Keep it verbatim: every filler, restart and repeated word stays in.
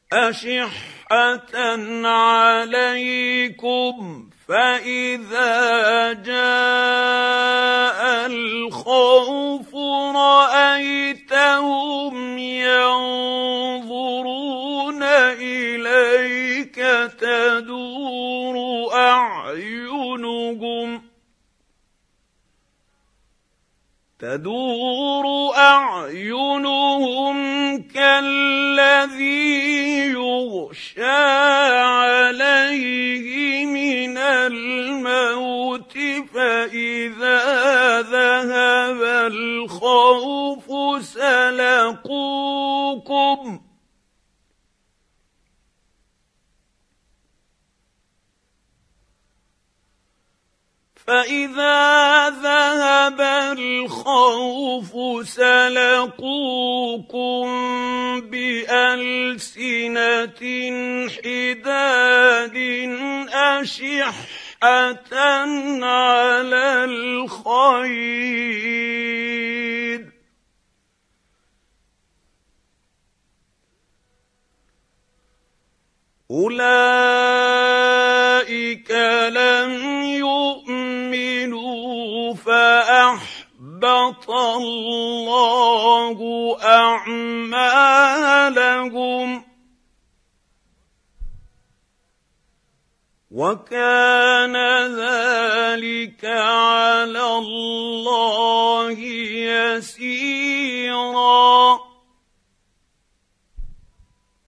أشحة عليكم فإذا جاء الخوف رأيتهم ينظرون إليك تدور أعينهم تدور أعينهم كالذي يغشى عليه من الموت فإذا ذهب الخوف سلقوكم فإذا ذهب الخوف سلقوكم بألسنة حداد أشحة على الخير أولئك لم يؤمنوا فأحبط الله أعمالهم وكان ذلك على الله يسيرا